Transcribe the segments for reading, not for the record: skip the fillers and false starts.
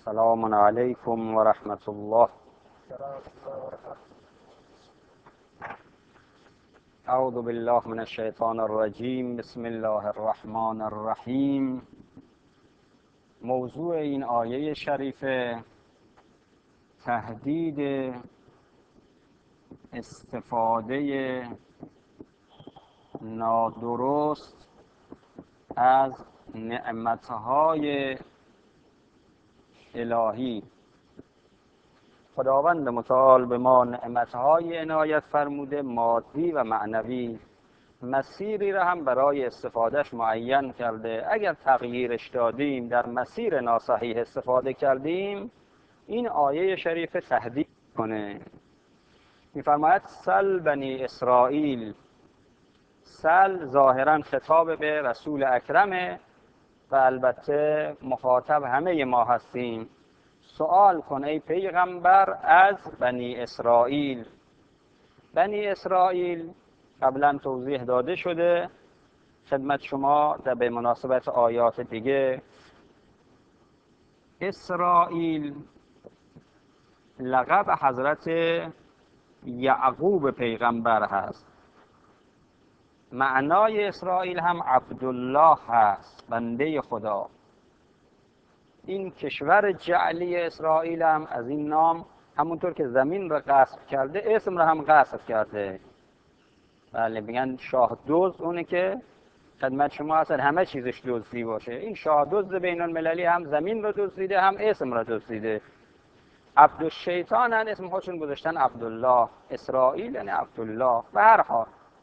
سلام علیکم و رحمت الله. اعوذ بالله من الشیطان الرجیم. بسم الله الرحمن الرحیم. موضوع این آیه شریفه تهدید استفاده نادرست از نعمتهای الهی. خداوند متعال به ما نعمتهای عنایت فرموده، مادی و معنوی. مسیری را هم برای استفادهش معین کرده. اگر تغییرش دادیم، در مسیر ناصحیح استفاده کردیم، این آیه شریف تهدید کنه. می‌فرماید سل بنی اسرائیل. سل ظاهرا خطاب به رسول اکرمه و البته مخاطب همه ما هستیم. سوال کن ای پیغمبر از بنی اسرائیل. بنی اسرائیل قبلا توضیح داده شده خدمت شما در به مناسبت آیات دیگه. اسرائیل لقب حضرت یعقوب پیغمبر هست. معنای اسرائیل هم عبدالله هست، بنده خدا. این کشور جعلی اسرائیل هم از این نام، همونطور که زمین را غصب کرده، اسم را هم غصب کرده. بله، میگن شاه دزد اونه که خدمت شما اصلا همه چیزش دزدی باشه. این شاه دزد بین المللی هم زمین را دزدیده، هم اسم را دزدیده. عبدالشیطان هم اسم خودشون گذاشتن عبدالله. اسرائیل یعنی عبدالله. به هر حال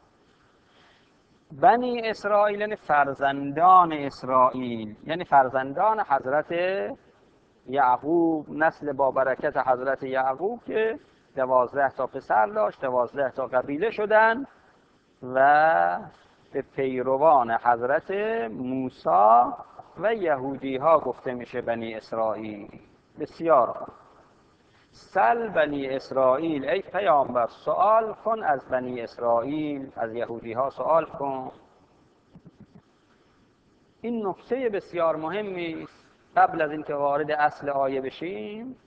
بنی اسرائیل یعنی فرزندان اسرائیل، یعنی فرزندان حضرت یعقوب، نسل با برکت حضرت یعقوب که 12 تا پسر داشت، 12 تا قبیله شدن و به پیروان حضرت موسی و یهودی ها گفته میشه بنی اسرائیل. بسیار سل بنی اسرائیل، ای پیامبر سوال کن از بنی اسرائیل، از یهودی ها سوال کن. این نکته بسیار مهمی است. قبل از اینکه وارد اصل آیه بشیم،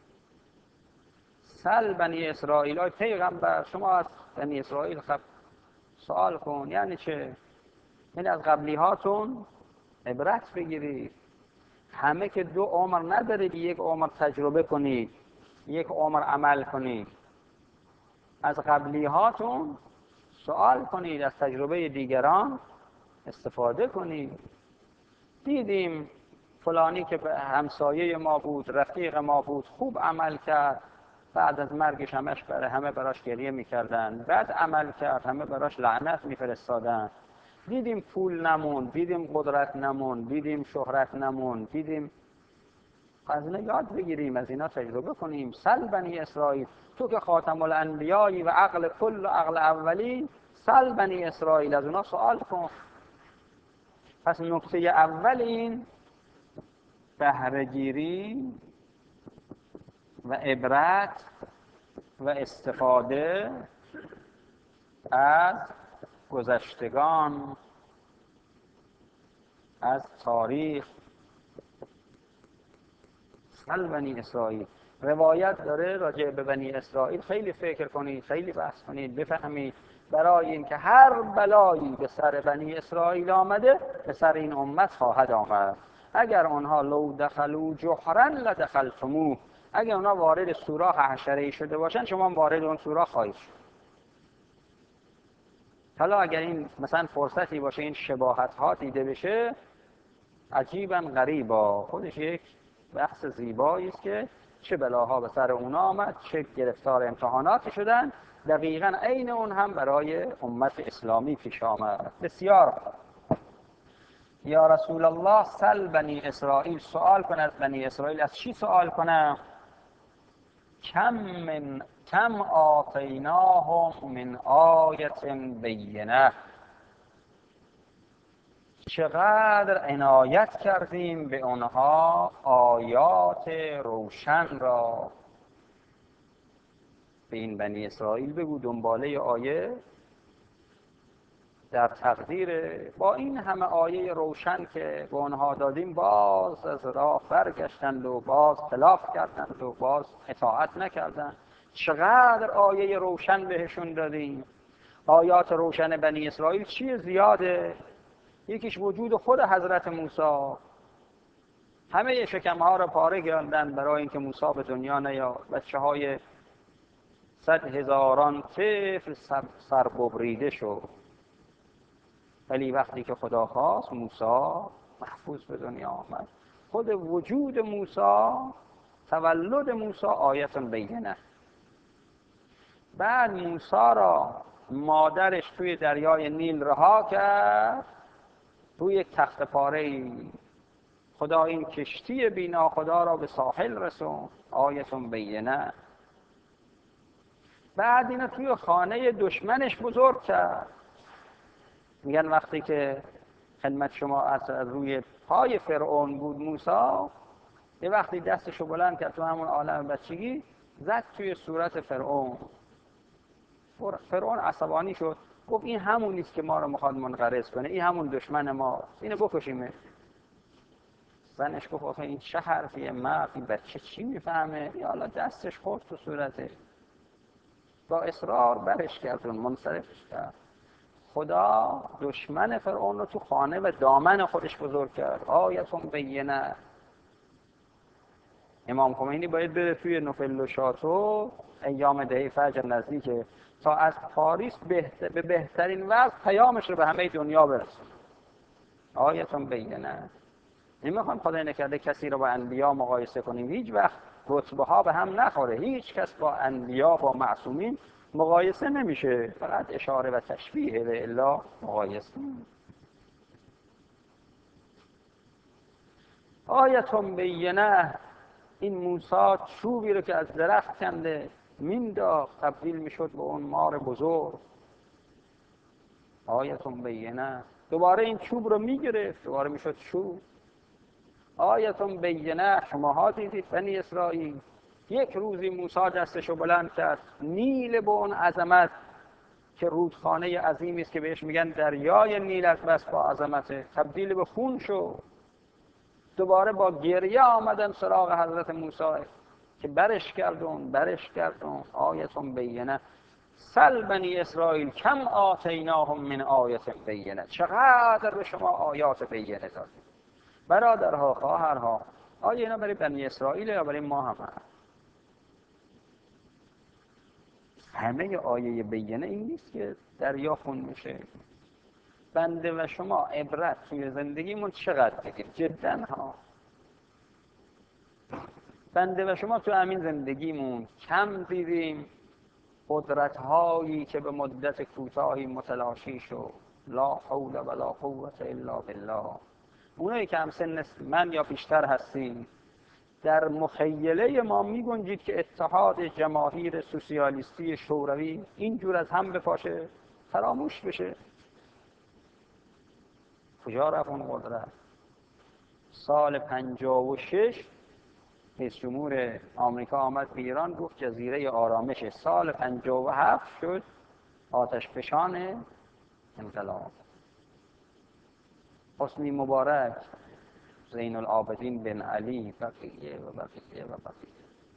سل بنی اسرائیل، ای پیغمبر شما از بنی اسرائیل سوال کن. یعنی چه؟ یعنی از قبلی هاتون عبرت بگیرید. همه که 2 عمر ندارید، 1 عمر تجربه کنید، 1 عمر عمل کنید. از قبلی هاتون سوال کنید، از تجربه دیگران استفاده کنید. دیدیم فلانی که همسایه ما بود، رفیق ما بود، خوب عمل کرد، بعد از مرگش همه براش گریه میکردن. بعد عمل کرد، همه براش لعنت میفرستادن. دیدیم پول نمون، دیدیم قدرت نمون، دیدیم شهرت نمون، دیدیم. از اینا یاد بگیریم، از اینا تجربه کنیم. سل بنی اسرائیل، تو که خاتم الانبیایی و عقل کل و عقل اولی، سل بنی اسرائیل، از اونا سوال کن. پس نکته اول این بهره‌گیری و عبرت و استفاده از گذشتگان، از تاریخ. سل بنی اسرائیل روایت داره راجع به بنی اسرائیل. خیلی فکر کنید، خیلی بحث کنید، بفهمید. برای اینکه هر بلایی به سر بنی اسرائیل آمده، به سر این امت خواهد آمد. اگر آنها لو دخلوا جحرا لدخلتموه، اگر آنها وارد سوراخ حشره‌ای شده باشن، شما وارد اون سوراخ خواهید شد. حالا اگر این مثلا فرصتی باشه این شباهت ها دیده بشه، عجیبا غریبا، خودش یک بحث زیبایی است که چه بلاها به سر اونا آمد، چه گرفتار امتحاناتی شدن. دقیقاً عین اون هم برای امت اسلامی پیش آمد. بسیار. یا رسول الله سل بنی اسرائیل، سوال کن از بنی اسرائیل. از چی سوال کنم؟ کم آتیناهم من آیت بینه، چقدر عنایت کردیم به آنها آیات روشن را. به این بنی اسرائیل بگو دنباله آیه در تقدیر. با این همه آیه روشن که به آنها دادیم باز از راه برگشتند و باز خلاف کردند و باز اطاعت نکردند. چقدر آیه روشن بهشون دادیم. آیات روشن بنی اسرائیل چیه؟ زیاده. یکیش وجود خود حضرت موسی. همه شکم‌ها را پاره کردند برای اینکه موسی به دنیا نیاد. بچه‌های 100,000 طفل سرببریده شد، ولی وقتی که خدا خواست موسی محفوظ به دنیا آمد. خود وجود موسی، تولد موسی آیت بینه. بعد موسی را مادرش توی دریای نیل رها کرد، روی یک تخت پاره‌ای. خدا این کشتی بینا خدا را به ساحل رسوند، آیت بینه. بعد اینو توی خانه دشمنش بزرگ کرد. میگن وقتی که خدمت شما از روی پای فرعون بود موسی، یه وقتی دستشو بلند کرد تو همون عالم بچگی زد توی صورت فرعون. فرعون عصبانی شد، گفت این همون نیست که ما رو میخواد منقرض کنه، این همون دشمن ما، اینو بکشیمه. زنش گفت آخه این چه حرفیه، مرد این بچه چی میفهمه؟ یا حالا دستش خورد تو صورته، با اصرار برش کرد و منصرفش کرد. خدا دشمن فرعون رو تو خانه و دامن خودش بزرگ کرد، آیتون بینه. امام خمینی باید بره توی نوفل و شاتو ایام دهه فجر نزدیکه تا از پاریس به بهترین وضع پیامش رو به همه دنیا برسونه، آیتون بینه. نمیخوام خدای نکرده کسی رو با انبیا مقایسه کنیم، هیچ وقت رتبه ها به هم نخوره، هیچ کس با انبیا با معصومین مقایسه نمیشه، فقط اشاره و تشبیه به الا مقایسه. آیتون بینه. این موسی چوبی رو که از درخت کنده مینداخت تبدیل میشد به اون مار بزرگ، آیتون بینه. دوباره این چوب رو میگرفت دوباره میشد چوب، آیتون بینه. شماها دیدید بنی اسرائیل، یک روزی موسی دستشو بلند کرد، نیل به اون عظمت که رودخانه عظیمی است که بهش میگن دریای نیل است، بس با عظمت تبدیل به خون شد. دوباره با گریه آمدن سراغ حضرت موسی که برش گردون، آیتون بینه. سل بنی اسرائیل کم آتیناهم من آیت بینه. چقدر به شما آیات بینه دادیم. برادرها، خواهرها، آیا اینا برای بنی اسرائیل یا برای ما همه آیه بینه این نیست که دریا خون میشه. بنده و شما عبرت توی زندگیمون چقدر دیدیم جدا ها. بنده و شما تو همین زندگیمون کم دیدیم قدرت هایی که به مدت کوتاهی متلاشی شد. لا حول ولا قوة الا بالله. اونایی که هم سن من یا بیشتر هستیم، در مخیله ما میگنجید که اتحاد جماهیر سوسیالیستی شوروی اینجور از هم بپاشه، فراموش بشه. کجا رفت اون قدرت؟ سال 56 رئیس جمهور آمریکا آمد به ایران، گفت جزیره آرامش. سال 57 شد آتش فشان انقلاب. حسنی مبارک، زین العابدین بن علی، بقیه و بقیه و بقیه.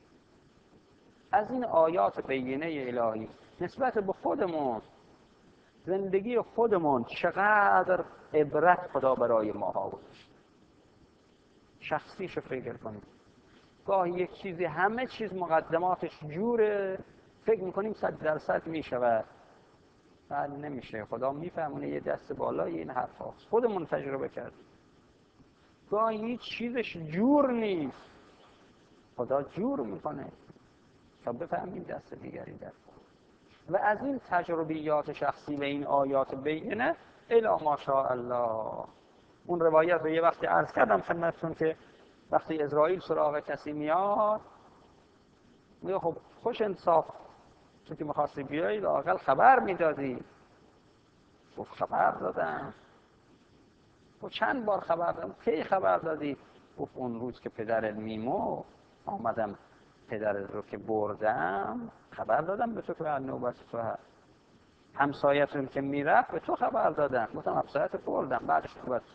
از این آیات بینه الهی نسبت به خودمون، زندگی خودمون، چقدر عبرت خدا برای ما آورد. شخصیشو فکر کنیم. گاهی یک چیزی همه چیز مقدماتش جوره، فکر میکنیم 100% میشود، بعد نمیشه. خدا میفهمونه یه دست بالای این حرف هاست. خودمون تجربه کردیم. گاهی چیزش جور نیست، خدا جور میکنه تا بفهمیم دست دیگری در. و از این تجربیات شخصی و این آیات بینه الا ماشاءالله. اون روایت رو یه وقتی عرض کردم خدمتتون که وقتی اسرائیل سراغ کسی میاد میگه خب خوش انصاف، تو که میخواستی بیایی لااقل خبر میدادی. گفت خبر دادم. و چند بار خبر دادم. کی خبر دادی؟ گفت اون روز که پدرت میمرد آمدم پدرت رو که بردم خبر دادم به تو که نوبت تو هست. همسایتون که میرفت به تو خبر دادن، گفتم همسایت بردم، بعدش تو باید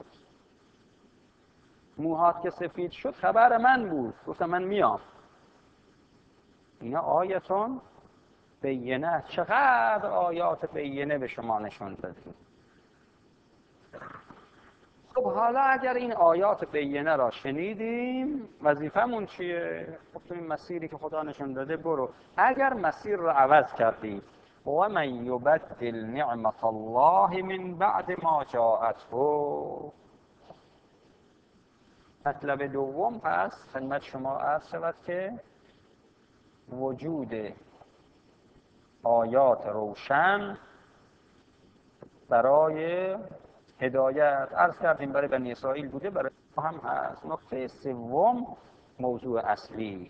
موهات که سفید شد خبر من بود، گفتم من میام. اینا آیتون بینه. چقدر آیات بینه به شما نشون دادیم. خب حالا اگر این آیات بینه را شنیدیم، وظیفمون چیه؟ خب تو این مسیری که خدا نشون داده برو. اگر مسیر را عوض کردی، و من یبدل نعمت الله من بعد ما جاءته. مطلب دوم پس خدمت شما عرض شود که وجود آیات روشن برای هدایت، عرض کردیم برای بنی اسرائیل بوده، برای ما هم هست. نکته سوم، موضوع اصلی،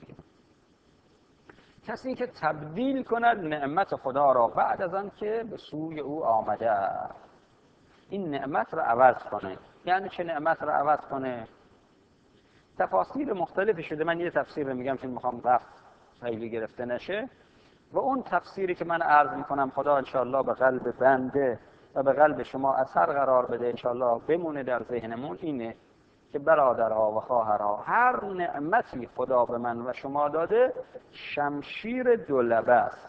کسی که تبدیل کند نعمت خدا را بعد از آن که به سوی او آمده، این نعمت را عوض کنه. یعنی چه نعمت را عوض کنه؟ تفاسیر مختلفی شده، من یه تفسیر رو میگم که میخوام وقت خیلی گرفته نشه، و اون تفسیری که من عرض میکنم خدا انشاءالله به قلب بنده و به قلب شما اثر قرار بده، انشاءالله بمونه در ذهنمون، اینه که برادرها و خواهرها، هر نعمتی خدا به من و شما داده شمشیر دولبه است.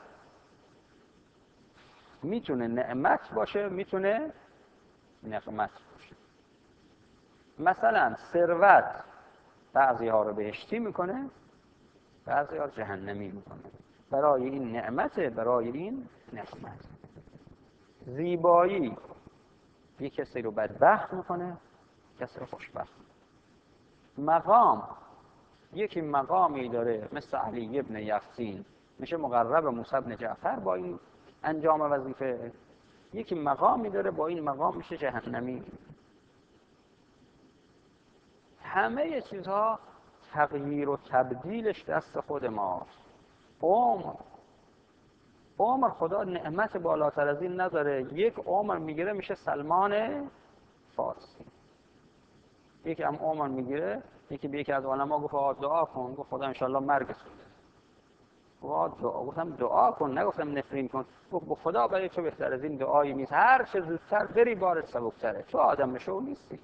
میتونه نعمت باشه، میتونه نقمت باشه. مثلا ثروت بعضی ها رو بهشتی میکنه، بعضی ها جهنمی میکنه. برای این نعمت، برای این نقمت. زیبایی یک کسی رو بدبخت میکنه، کسی رو خوشبخت. مقام، یکی مقامی داره مثل علی ابن یقطین، میشه مقرب موسی بن جعفر با این انجام وظیفه. یکی مقامی داره با این مقام میشه جهنمی. همه چیزها تغییر و تبدیلش دست خود ماست. عمر خدا نعمت بالاتر از این نداره. یک عمر میگیره میشه سلمان فارسی. یکی هم عمر میگیره، یکی به یکی از علما گفت دعا کن، گفت خدا انشالله مرگ سوده. گفتم دعا کن، نگفتم نفرین کن. گفت خدا برای تو بهتر از این دعایی نیست، هر چه زودتر بری بارت سبکتره، تو آدم بشو نیستی.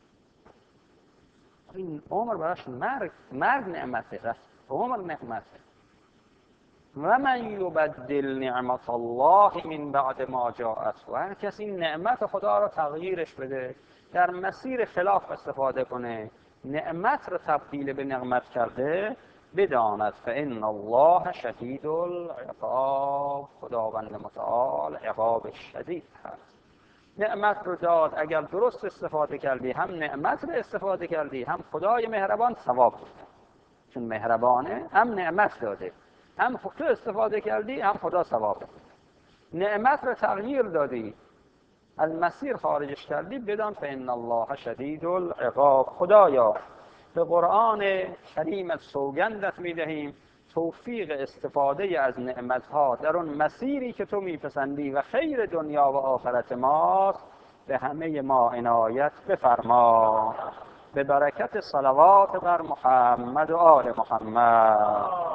این عمر براش مرگ نعمته، رفت عمر نعمته. و من یبدل نعمت الله من بعد ما جاءته. و هر کسی این نعمت خدا را تغییرش بده، در مسیر خلاف استفاده کنه، نعمت را تبدیل به نقمت کرده، بداند فإن الله شدید العقاب. خداوند متعال عقاب شدید هست. نعمت رو داد، اگر درست استفاده کردی، هم نعمت رو استفاده کردی، هم خدای مهربان ثواب داد. چون مهربانه، هم نعمت داده، هم تو استفاده کردی، هم خدا ثواب داد. نعمت رو تغییر دادی، از مسیر خارجش کردی، بدان فإن الله شدید العقاب. خدایا به قرآن کریمت سوگندت میدهیم توفیق استفاده از نعمتها در اون مسیری که تو میپسندی و خیر دنیا و آخرت ماست به همه ما عنایت بفرما. به برکت صلوات بر محمد و آل محمد.